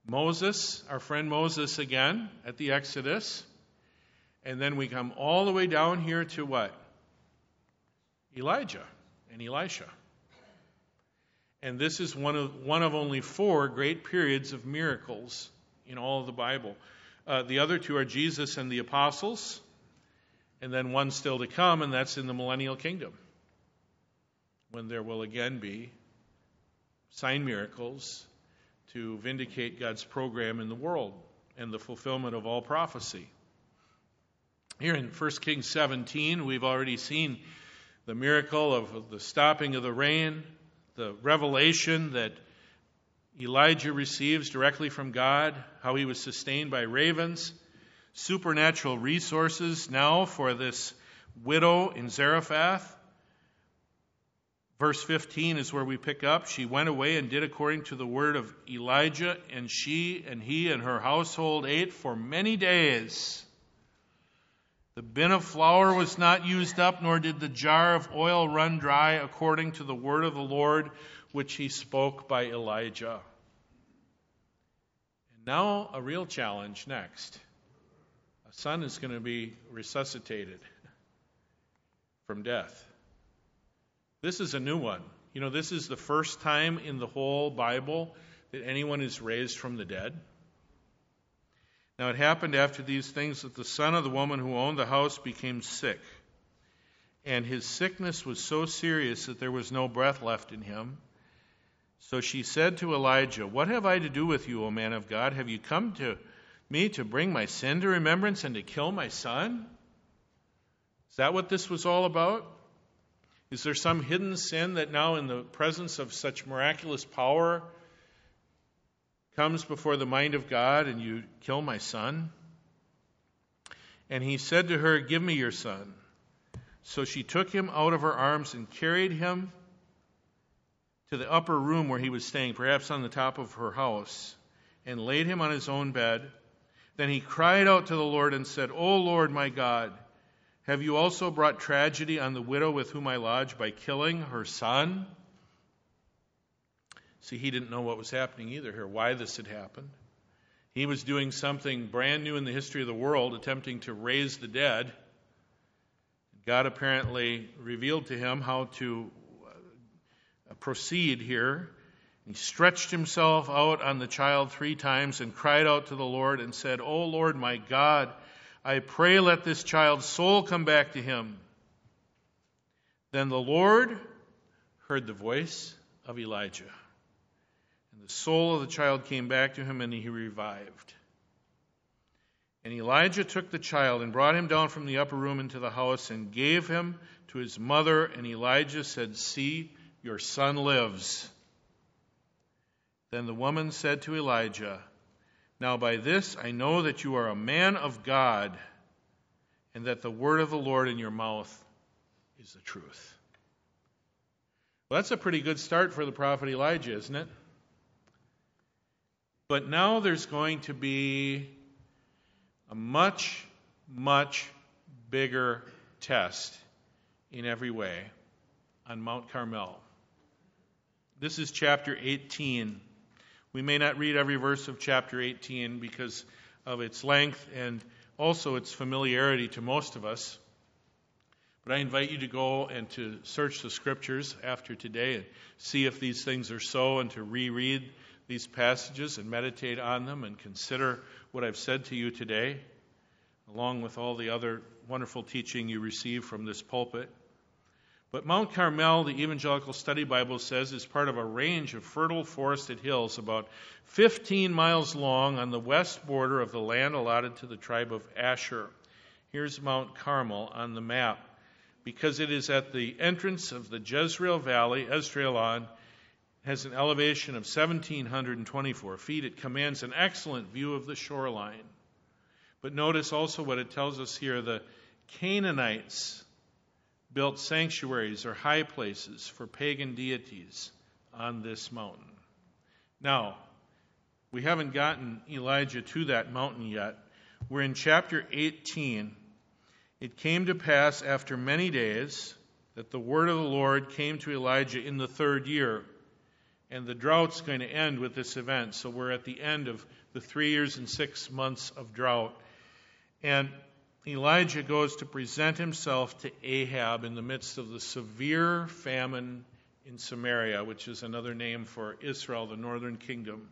Moses, our friend Moses again at the Exodus. And then we come all the way down here to what? Elijah and Elisha. And this is one of one of only four great periods of miracles in all of the Bible. Uh, the other two are Jesus and the apostles, and then one still to come, and that's in the millennial kingdom, when there will again be sign miracles to vindicate God's program in the world and the fulfillment of all prophecy. Here in First Kings seventeen, we've already seen the miracle of the stopping of the rain, the revelation that Elijah receives directly from God, how he was sustained by ravens, supernatural resources now for this widow in Zarephath. Verse fifteen is where we pick up. She went away and did according to the word of Elijah, and she and he and her household ate for many days. The bin of flour was not used up, nor did the jar of oil run dry, according to the word of the Lord, which he spoke by Elijah. And now a real challenge next. A son is going to be resuscitated from death. This is a new one. You know, this is the first time in the whole Bible that anyone is raised from the dead. Now it happened after these things that the son of the woman who owned the house became sick. And his sickness was so serious that there was no breath left in him. So she said to Elijah, "What have I to do with you, O man of God? Have you come to me to bring my sin to remembrance and to kill my son?" Is that what this was all about? Is there some hidden sin that now in the presence of such miraculous power comes before the mind of God and you kill my son? And he said to her, "Give me your son." So she took him out of her arms and carried him to the upper room where he was staying, perhaps on the top of her house, and laid him on his own bed. Then he cried out to the Lord and said, "O Lord my God, have you also brought tragedy on the widow with whom I lodge by killing her son?" See, he didn't know what was happening either here, why this had happened. He was doing something brand new in the history of the world, attempting to raise the dead. God apparently revealed to him how to proceed here. He stretched himself out on the child three times and cried out to the Lord and said, "O Lord my God, I pray let this child's soul come back to him." Then the Lord heard the voice of Elijah. And the soul of the child came back to him, and he revived. And Elijah took the child and brought him down from the upper room into the house and gave him to his mother. And Elijah said, "See, your son lives." Then the woman said to Elijah, "Now by this I know that you are a man of God, and that the word of the Lord in your mouth is the truth." Well, that's a pretty good start for the prophet Elijah, isn't it? But now there's going to be a much, much bigger test in every way on Mount Carmel. This is chapter eighteen. We may not read every verse of chapter eighteen because of its length and also its familiarity to most of us. But I invite you to go and to search the scriptures after today and see if these things are so, and to reread these passages and meditate on them and consider what I've said to you today, along with all the other wonderful teaching you receive from this pulpit. But Mount Carmel, the Evangelical Study Bible says, is part of a range of fertile forested hills about fifteen miles long on the west border of the land allotted to the tribe of Asher. Here's Mount Carmel on the map, because it is at the entrance of the Jezreel Valley, Esdraelon, has an elevation of one thousand seven hundred twenty-four feet. It commands an excellent view of the shoreline. But notice also what it tells us here. The Canaanites built sanctuaries or high places for pagan deities on this mountain. Now, we haven't gotten Elijah to that mountain yet. We're in chapter eighteen. It came to pass after many days that the word of the Lord came to Elijah in the third year. And the drought's going to end with this event. So we're at the end of the three years and six months of drought. And Elijah goes to present himself to Ahab in the midst of the severe famine in Samaria, which is another name for Israel, the northern kingdom.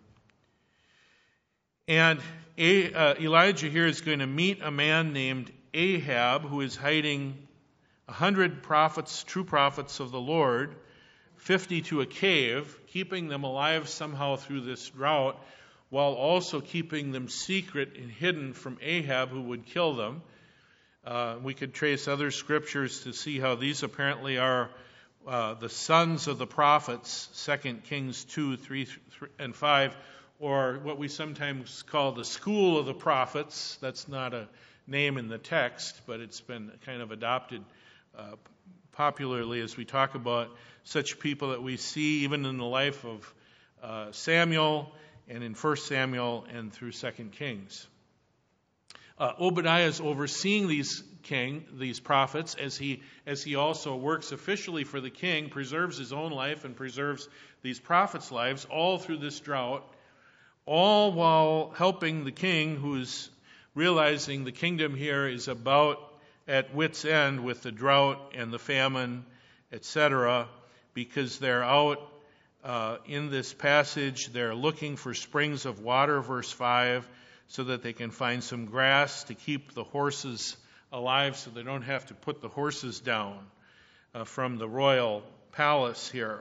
And uh, Elijah here is going to meet a man named Ahab, who is hiding a hundred prophets, true prophets of the Lord, fifty to a cave, keeping them alive somehow through this drought, while also keeping them secret and hidden from Ahab, who would kill them. Uh, we could trace other scriptures to see how these apparently are uh, the sons of the prophets, Second Kings two, three, and five, or what we sometimes call the school of the prophets. That's not a name in the text, but it's been kind of adopted uh, popularly as we talk about such people that we see even in the life of uh, Samuel and in First Samuel and through Second Kings. Uh, Obadiah is overseeing these king, these prophets, as he as he also works officially for the king, preserves his own life and preserves these prophets' lives, all through this drought, all while helping the king, who's realizing the kingdom here is about at wit's end with the drought and the famine, et cetera, because they're out uh, in this passage, they're looking for springs of water, verse five, so that they can find some grass to keep the horses alive so they don't have to put the horses down uh, from the royal palace here.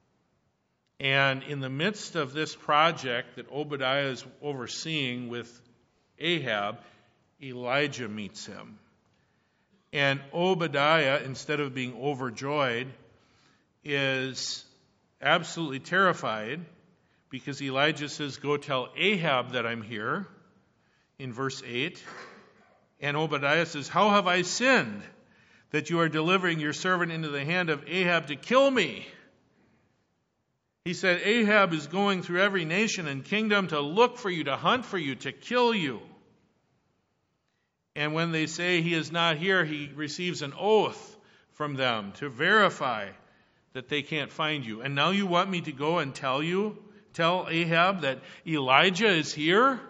And in the midst of this project that Obadiah is overseeing with Ahab, Elijah meets him. And Obadiah, instead of being overjoyed, is absolutely terrified because Elijah says, "Go tell Ahab that I'm here," in verse eight. And Obadiah says, "How have I sinned that you are delivering your servant into the hand of Ahab to kill me?" He said, "Ahab is going through every nation and kingdom to look for you, to hunt for you, to kill you." And when they say he is not here, he receives an oath from them to verify that they can't find you. And now you want me to go and tell you, tell Ahab that Elijah is here?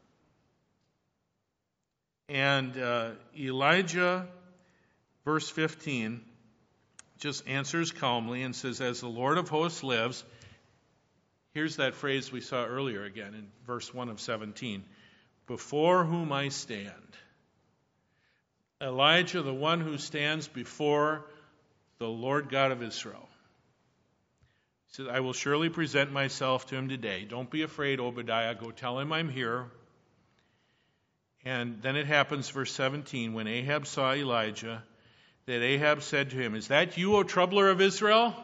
And uh, Elijah, verse fifteen, just answers calmly and says, "As the Lord of hosts lives," here's that phrase we saw earlier again in verse one of seventeen, "before whom I stand." Elijah, the one who stands before the Lord God of Israel, says, "I will surely present myself to him today. Don't be afraid, Obadiah. Go tell him I'm here." And then it happens, verse seventeen, when Ahab saw Elijah, that Ahab said to him, "Is that you, O troubler of Israel?"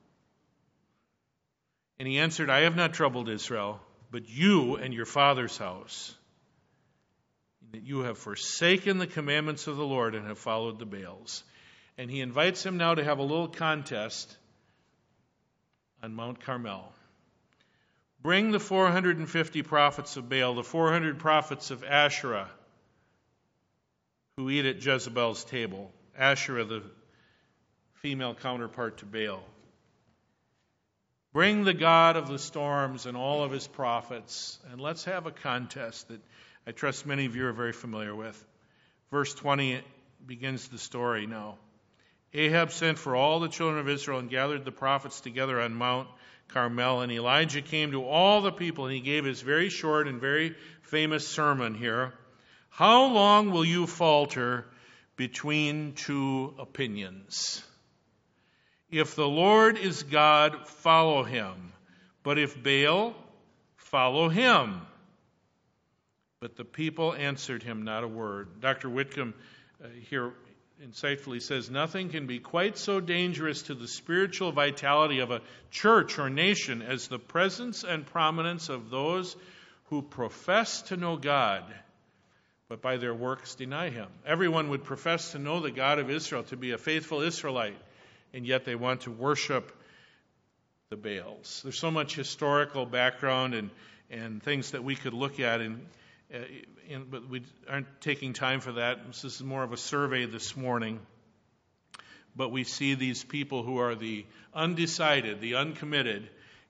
And he answered, "I have not troubled Israel, but you and your father's house, that you have forsaken the commandments of the Lord and have followed the Baals." And he invites him now to have a little contest on Mount Carmel. Bring the four hundred fifty prophets of Baal, the four hundred prophets of Asherah, who eat at Jezebel's table. Asherah, the female counterpart to Baal. Bring the God of the storms and all of his prophets, and let's have a contest that I trust many of you are very familiar with. Verse twenty begins the story now. Ahab sent for all the children of Israel and gathered the prophets together on Mount Carmel, and Elijah came to all the people, and he gave his very short and very famous sermon here. "How long will you falter between two opinions? If the Lord is God, follow him. But if Baal, follow him." But the people answered him not a word. Doctor Whitcomb uh, here insightfully says, "Nothing can be quite so dangerous to the spiritual vitality of a church or nation as the presence and prominence of those who profess to know God, but by their works deny him." Everyone would profess to know the God of Israel, to be a faithful Israelite, and yet they want to worship the Baals. There's so much historical background and, and things that we could look at, and uh, in, but we aren't taking time for that. This is more of a survey this morning. But we see these people who are the undecided, the uncommitted.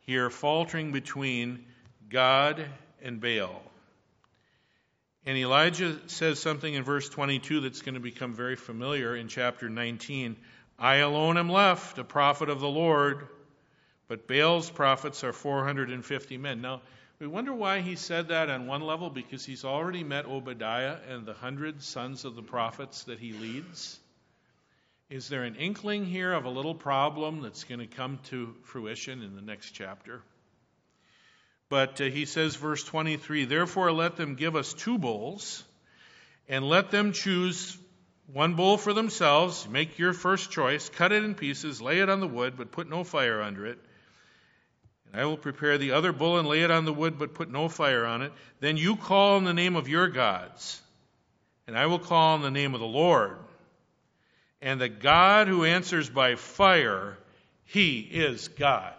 here faltering between God and Baal. And Elijah says something in verse twenty-two that's going to become very familiar in chapter nineteen. I alone am left, a prophet of the Lord, but Baal's prophets are four hundred fifty men. Now, we wonder why he said that on one level, because he's already met Obadiah and the hundred sons of the prophets that he leads. Is there an inkling here of a little problem that's going to come to fruition in the next chapter? But uh, he says, verse twenty-three, therefore let them give us two bulls, and let them choose one bull for themselves. Make your first choice, cut it in pieces, lay it on the wood, but put no fire under it. And I will prepare the other bull and lay it on the wood, but put no fire on it. Then you call on the name of your gods, and I will call on the name of the Lord. And the God who answers by fire, he is God.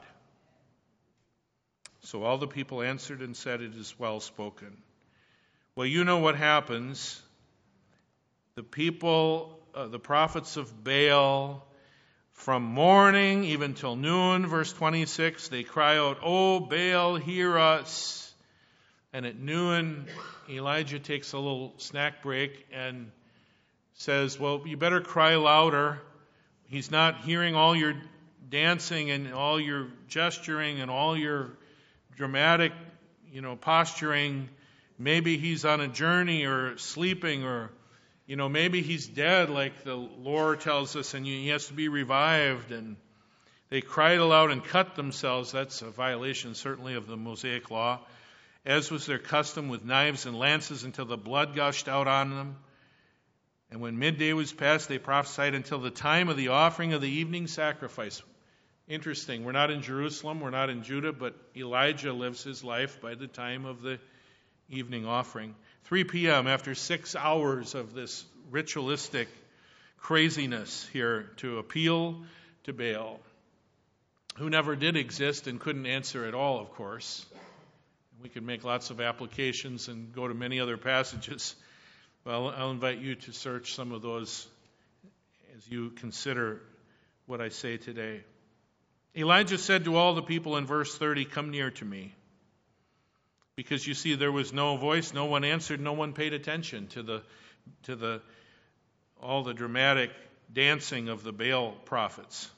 So all the people answered and said, it is well spoken. Well, you know what happens. The people, uh, the prophets of Baal, from morning even till noon, verse twenty-six, they cry out, "O Baal, hear us." And at noon, Elijah takes a little snack break and says, well, you better cry louder. He's not hearing all your dancing and all your gesturing and all your dramatic, you know, posturing. Maybe he's on a journey or sleeping, or, you know, maybe he's dead, like the lore tells us, and he has to be revived. And they cried aloud and cut themselves. That's a violation, certainly, of the Mosaic law, as was their custom, with knives and lances until the blood gushed out on them. And when midday was past, they prophesied until the time of the offering of the evening sacrifice. Interesting. We're not in Jerusalem, we're not in Judah, but Elijah lives his life by the time of the evening offering. three p.m., after six hours of this ritualistic craziness here to appeal to Baal, who never did exist and couldn't answer at all, of course. We could make lots of applications and go to many other passages. Well, I'll invite you to search some of those as you consider what I say today. Elijah said to all the people in verse thirty, come near to me. Because you see, there was no voice, no one answered, no one paid attention to the to the all the dramatic dancing of the Baal prophets.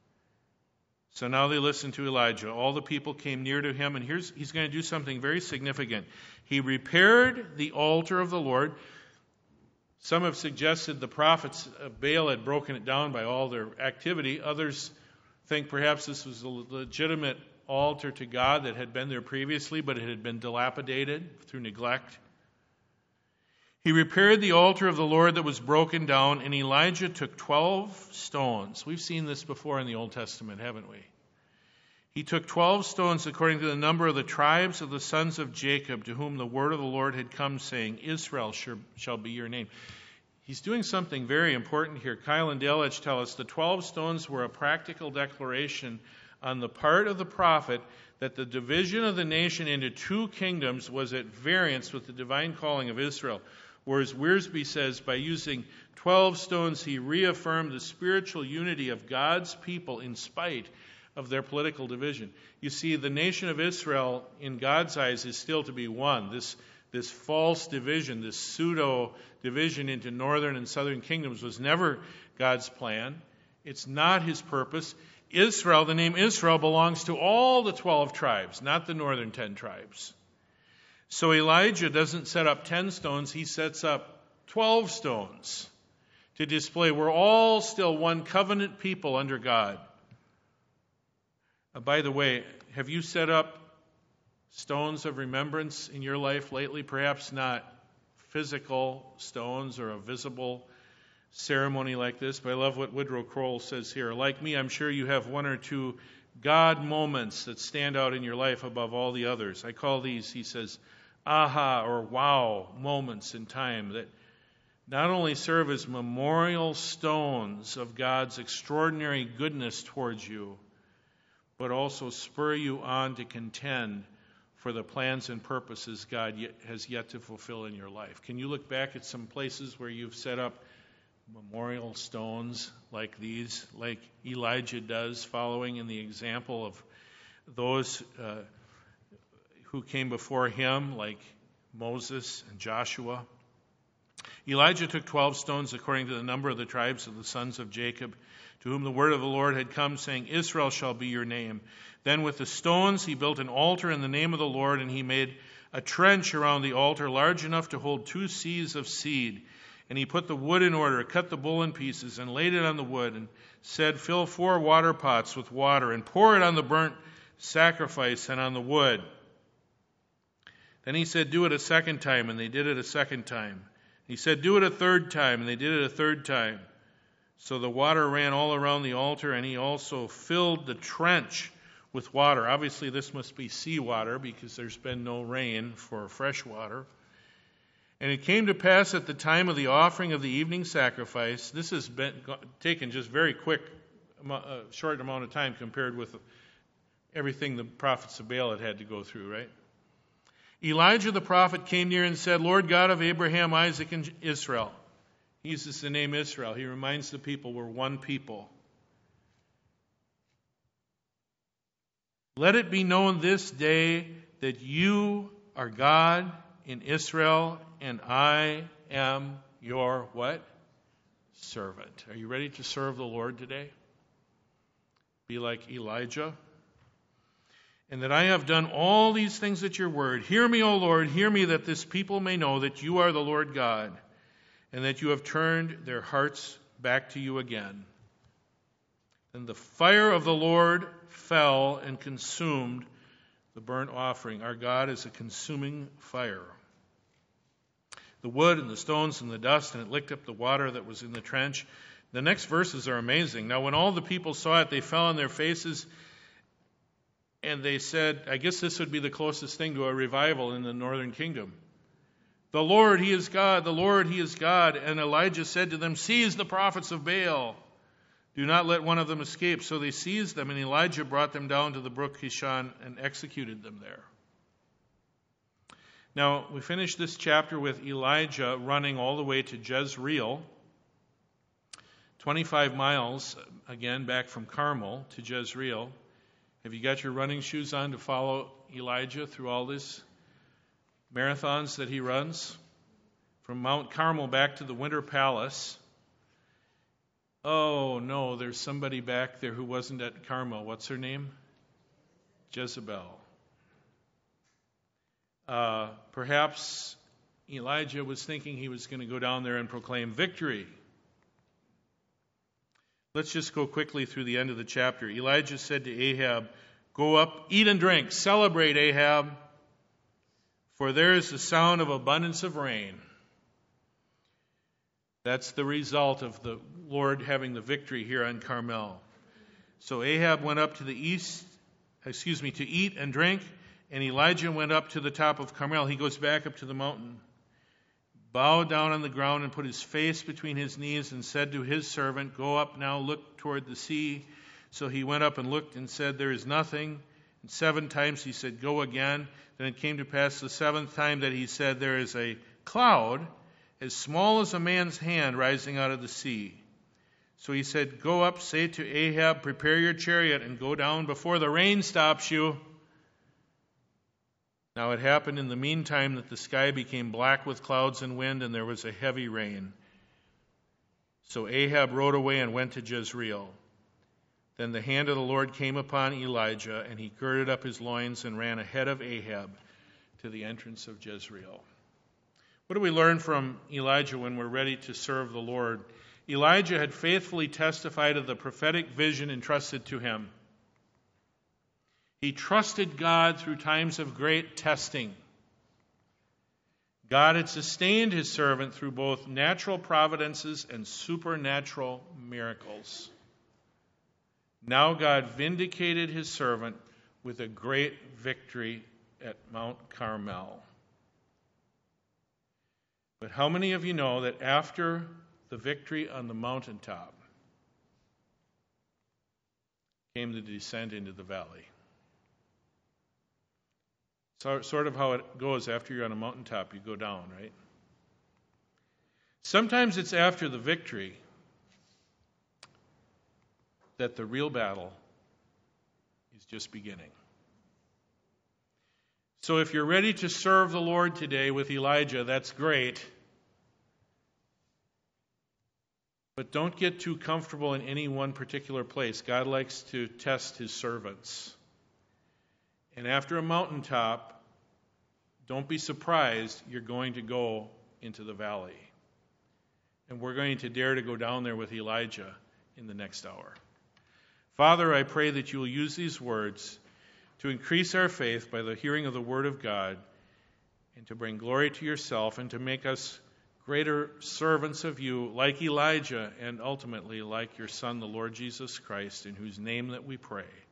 So now they listened to Elijah. All the people came near to him, and here's he's going to do something very significant. He repaired the altar of the Lord. Some have suggested the prophets of Baal had broken it down by all their activity. Others think perhaps this was a legitimate altar to God that had been there previously, but it had been dilapidated through neglect. He repaired the altar of the Lord that was broken down, and Elijah took twelve stones. We've seen this before in the Old Testament, haven't we? He took twelve stones according to the number of the tribes of the sons of Jacob, to whom the word of the Lord had come, saying, Israel shall be your name. He's doing something very important here. Kyle and Dale Edge tell us the twelve stones were a practical declaration on the part of the prophet that the division of the nation into two kingdoms was at variance with the divine calling of Israel. Whereas Wiersbe says, by using twelve stones, he reaffirmed the spiritual unity of God's people in spite of their political division. You see, the nation of Israel, in God's eyes, is still to be one. This, this false division, this pseudo-division into northern and southern kingdoms was never God's plan. It's not his purpose. Israel, the name Israel, belongs to all the twelve tribes, not the northern ten tribes. So Elijah doesn't set up ten stones, he sets up twelve stones to display we're all still one covenant people under God. Uh, by the way, have you set up stones of remembrance in your life lately? Perhaps not physical stones or a visible ceremony like this, but I love what Woodrow Kroll says here. Like me, I'm sure you have one or two God moments that stand out in your life above all the others. I call these, he says, aha or wow moments in time that not only serve as memorial stones of God's extraordinary goodness towards you, but also spur you on to contend for the plans and purposes God yet, has yet to fulfill in your life. Can you look back at some places where you've set up memorial stones like these, like Elijah does, following in the example of, those uh, who came before him, like Moses and Joshua. Elijah took twelve stones according to the number of the tribes of the sons of Jacob, to whom the word of the Lord had come, saying, Israel shall be your name. Then with the stones he built an altar in the name of the Lord, and he made a trench around the altar large enough to hold two seahs of seed. And he put the wood in order, cut the bull in pieces, and laid it on the wood, and said, Fill four water pots with water, and pour it on the burnt sacrifice and on the wood. Then he said, Do it a second time, and they did it a second time. He said, Do it a third time, and they did it a third time. So the water ran all around the altar, and he also filled the trench with water. Obviously, this must be seawater, because there's been no rain for fresh water. And it came to pass at the time of the offering of the evening sacrifice, this has been taken just very quick, a short amount of time compared with everything the prophets of Baal had had to go through, right? Elijah the prophet came near and said, Lord God of Abraham, Isaac, and Israel. He uses the name Israel. He reminds the people we're one people. Let it be known this day that you are God in Israel, and I am your what? Servant. Are you ready to serve the Lord today? Be like Elijah. And that I have done all these things at your word. Hear me, O Lord, hear me, that this people may know that you are the Lord God, and that you have turned their hearts back to you again. And the fire of the Lord fell and consumed the burnt offering. Our God is a consuming fire. The wood and the stones and the dust, and it licked up the water that was in the trench. The next verses are amazing. Now, when all the people saw it, they fell on their faces, and they said, I guess this would be the closest thing to a revival in the northern kingdom. The Lord, He is God. The Lord, He is God. And Elijah said to them, Seize the prophets of Baal. Do not let one of them escape. So they seized them, and Elijah brought them down to the brook Kishon and executed them there. Now, we finish this chapter with Elijah running all the way to Jezreel, twenty-five miles, again, back from Carmel to Jezreel. Have you got your running shoes on to follow Elijah through all these marathons that he runs? From Mount Carmel back to the Winter Palace. Oh, no, there's somebody back there who wasn't at Carmel. What's her name? Jezebel. Uh, perhaps Elijah was thinking he was going to go down there and proclaim victory. Let's just go quickly through the end of the chapter. Elijah said to Ahab, Go up, eat and drink, celebrate, Ahab, for there is the sound of abundance of rain. That's the result of the Lord having the victory here on Carmel. So Ahab went up to the east, excuse me, to eat and drink, and Elijah went up to the top of Carmel. He goes back up to the mountain, bowed down on the ground and put his face between his knees and said to his servant, Go up now, look toward the sea. So he went up and looked and said, There is nothing. And seven times he said, Go again. Then it came to pass the seventh time that he said, There is a cloud as small as a man's hand rising out of the sea. So he said, Go up, say to Ahab, Prepare your chariot and go down before the rain stops you. Now it happened in the meantime that the sky became black with clouds and wind, and there was a heavy rain. So Ahab rode away and went to Jezreel. Then the hand of the Lord came upon Elijah, and he girded up his loins and ran ahead of Ahab to the entrance of Jezreel. What do we learn from Elijah when we're ready to serve the Lord? Elijah had faithfully testified of the prophetic vision entrusted to him. He trusted God through times of great testing. God had sustained his servant through both natural providences and supernatural miracles. Now God vindicated his servant with a great victory at Mount Carmel. But how many of you know that after the victory on the mountaintop came the descent into the valley? So, sort of how it goes after you're on a mountaintop, you go down, right? Sometimes it's after the victory that the real battle is just beginning. So if you're ready to serve the Lord today with Elijah, that's great. But don't get too comfortable in any one particular place. God likes to test his servants. And after a mountaintop, don't be surprised you're going to go into the valley. And we're going to dare to go down there with Elijah in the next hour. Father, I pray that you will use these words to increase our faith by the hearing of the Word of God, and to bring glory to yourself, and to make us greater servants of you, like Elijah, and ultimately like your Son, the Lord Jesus Christ, in whose name that we pray.